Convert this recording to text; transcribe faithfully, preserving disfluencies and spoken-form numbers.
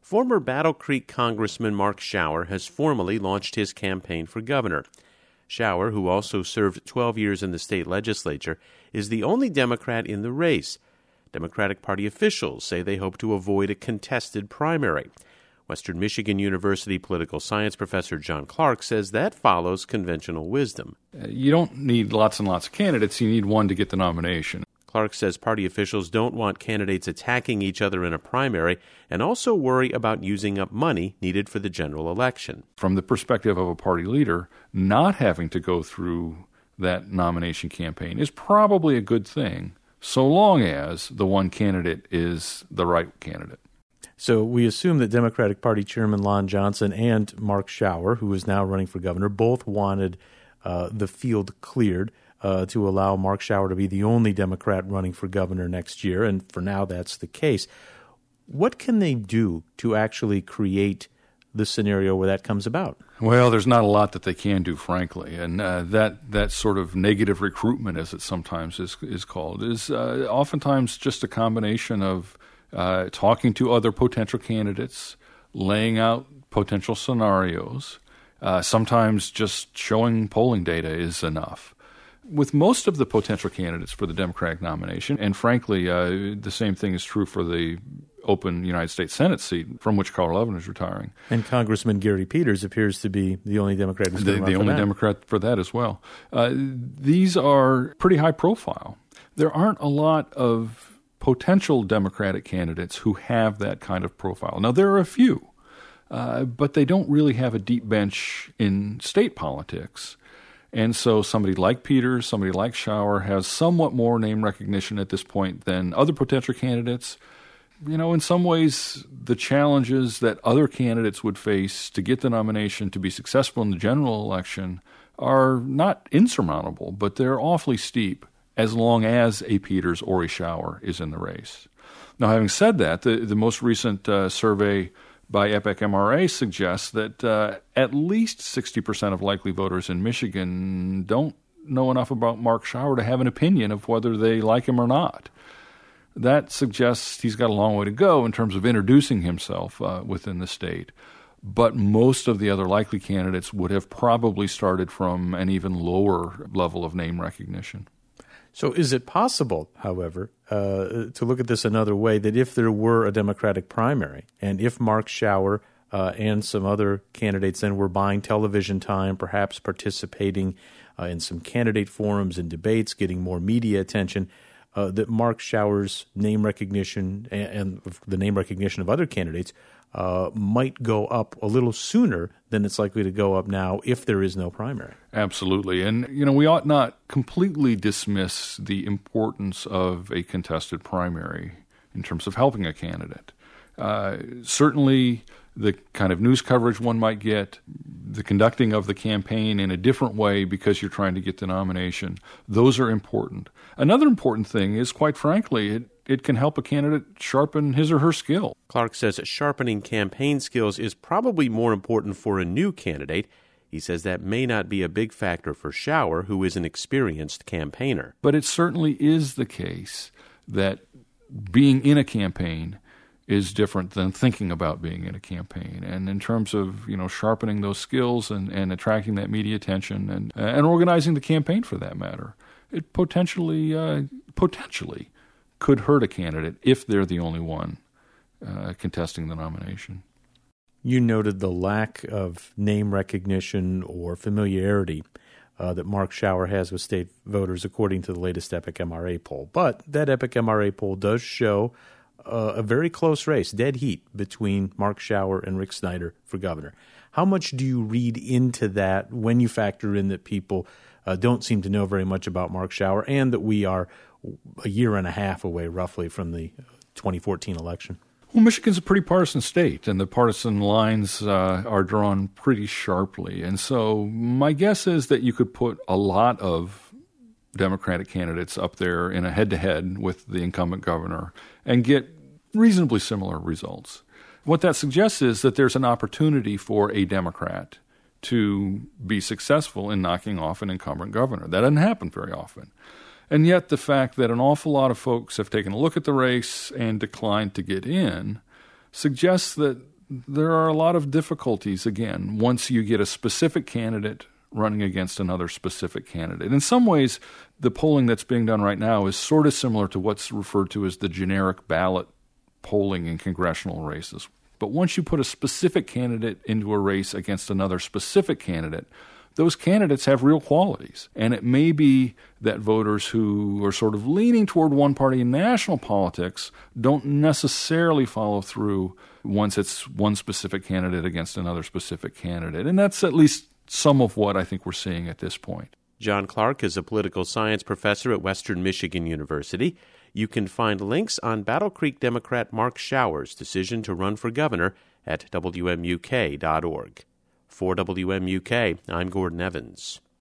Former Battle Creek Congressman Mark Schauer has formally launched his campaign for governor. Schauer, who also served twelve years in the state legislature, is the only Democrat in the race. Democratic Party officials say they hope to avoid a contested primary. Western Michigan University political science professor John Clark says that follows conventional wisdom. You don't need lots and lots of candidates. You need one to get the nomination. Clark says party officials don't want candidates attacking each other in a primary and also worry about using up money needed for the general election. From the perspective of a party leader, not having to go through that nomination campaign is probably a good thing, so long as the one candidate is the right candidate. So we assume that Democratic Party Chairman Lon Johnson and Mark Schauer, who is now running for governor, both wanted uh, the field cleared uh, to allow Mark Schauer to be the only Democrat running for governor next year, and for now that's the case. What can they do to actually create the scenario where that comes about? Well, there's not a lot that they can do, frankly, and uh, that that sort of negative recruitment, as it sometimes is is called, is uh, oftentimes just a combination of uh, talking to other potential candidates, laying out potential scenarios. Uh, sometimes just showing polling data is enough. With most of the potential candidates for the Democratic nomination, and frankly, uh, the same thing is true for the open United States Senate seat from which Carl Levin is retiring. And Congressman Gary Peters appears to be the only Democrat who's the, going to run the for only that. Democrat for that as well. Uh, these are pretty high profile. There aren't a lot of potential Democratic candidates who have that kind of profile. Now, there are a few, uh, but they don't really have a deep bench in state politics. And so somebody like Peters, somebody like Schauer has somewhat more name recognition at this point than other potential candidates. You know, in some ways, the challenges that other candidates would face to get the nomination to be successful in the general election are not insurmountable, but they're awfully steep as long as a Peters or a Schauer is in the race. Now, having said that, the, the most recent uh, survey by Epic M R A suggests that uh, at least sixty percent of likely voters in Michigan don't know enough about Mark Schauer to have an opinion of whether they like him or not. That suggests he's got a long way to go in terms of introducing himself uh, within the state. But most of the other likely candidates would have probably started from an even lower level of name recognition. So is it possible, however, uh, to look at this another way, that if there were a Democratic primary and if Mark Schauer uh, and some other candidates then were buying television time, perhaps participating uh, in some candidate forums and debates, getting more media attention, uh, that Mark Schauer's name recognition and, and the name recognition of other candidates uh, might go up a little sooner than it's likely to go up now if there is no primary? Absolutely. And, you know, we ought not completely dismiss the importance of a contested primary in terms of helping a candidate. Uh, certainly, the kind of news coverage one might get, the conducting of the campaign in a different way because you're trying to get the nomination, those are important. Another important thing is, quite frankly, it, it can help a candidate sharpen his or her skill. Clark says sharpening campaign skills is probably more important for a new candidate. He says that may not be a big factor for Schauer, who is an experienced campaigner. But it certainly is the case that being in a campaign is different than thinking about being in a campaign. And in terms of, you know, sharpening those skills and, and attracting that media attention and and organizing the campaign for that matter, it potentially uh, potentially could hurt a candidate if they're the only one uh, contesting the nomination. You noted the lack of name recognition or familiarity uh, that Mark Schauer has with state voters, according to the latest Epic M R A poll. But that Epic M R A poll does show uh, a very close race, dead heat, between Mark Schauer and Rick Snyder for governor. How much do you read into that when you factor in that people uh, don't seem to know very much about Mark Schauer and that we are a year and a half away, roughly, from the twenty fourteen election? Well, Michigan's a pretty partisan state, and the partisan lines uh, are drawn pretty sharply. And so my guess is that you could put a lot of Democratic candidates up there in a head-to-head with the incumbent governor and get reasonably similar results. What that suggests is that there's an opportunity for a Democrat to be successful in knocking off an incumbent governor. That doesn't happen very often. And yet the fact that an awful lot of folks have taken a look at the race and declined to get in suggests that there are a lot of difficulties, again, once you get a specific candidate running against another specific candidate. In some ways, the polling that's being done right now is sort of similar to what's referred to as the generic ballot polling in congressional races. But once you put a specific candidate into a race against another specific candidate, those candidates have real qualities. And it may be that voters who are sort of leaning toward one party in national politics don't necessarily follow through once it's one specific candidate against another specific candidate. And that's at least some of what I think we're seeing at this point. John Clark is a political science professor at Western Michigan University. You can find links on Battle Creek Democrat Mark Shower's decision to run for governor at W M U K dot org. For W M U K, I'm Gordon Evans.